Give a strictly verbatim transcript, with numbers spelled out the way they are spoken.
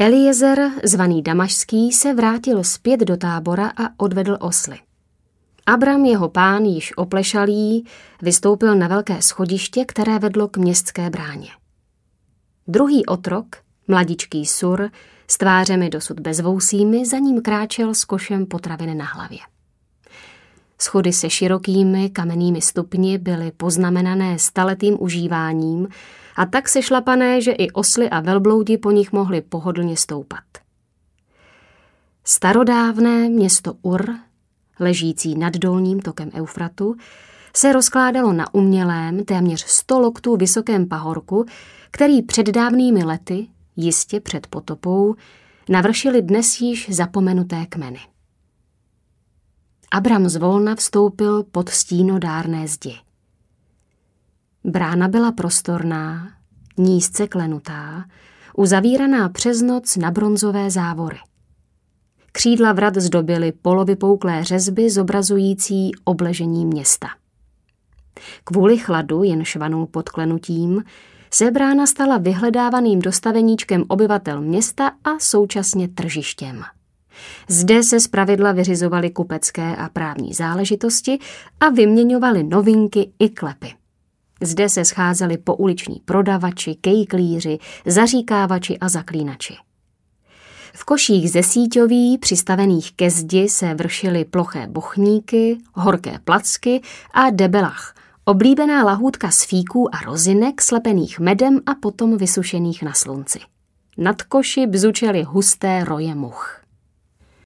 Eliezer, zvaný Damašský, se vrátil zpět do tábora a odvedl osly. Abram, jeho pán, již oplešalý, vystoupil na velké schodiště, které vedlo k městské bráně. Druhý otrok, mladičký Sur, s tvářemi dosud bezvousými, za ním kráčel s košem potravin na hlavě. Schody se širokými kamennými stupni byly poznamenané staletým užíváním a tak sešlapané, že i osly a velbloudi po nich mohly pohodlně stoupat. Starodávné město Ur, ležící nad dolním tokem Eufratu, se rozkládalo na umělém, téměř sto loktů vysokém pahorku, který před dávnými lety, jistě před potopou, navršili dnes již zapomenuté kmeny. Abram zvolna vstoupil pod stínodárné zdi. Brána byla prostorná, nízce klenutá, uzavíraná přes noc na bronzové závory. Křídla vrat zdobily polovypouklé řezby zobrazující obležení města. Kvůli chladu, jen švanul pod klenutím, se brána stala vyhledávaným dostaveníčkem obyvatel města a současně tržištěm. Zde se zpravidla vyřizovaly kupecké a právní záležitosti a vyměňovaly novinky i klepy. Zde se scházeli pouliční prodavači, kejklíři, zaříkávači a zaklínači. V koších ze síťoví, přistavených ke zdi, se vršily ploché bochníky, horké placky a debelach, oblíbená lahůdka z fíků a rozinek slepených medem a potom vysušených na slunci. Nad koši bzučely husté roje much.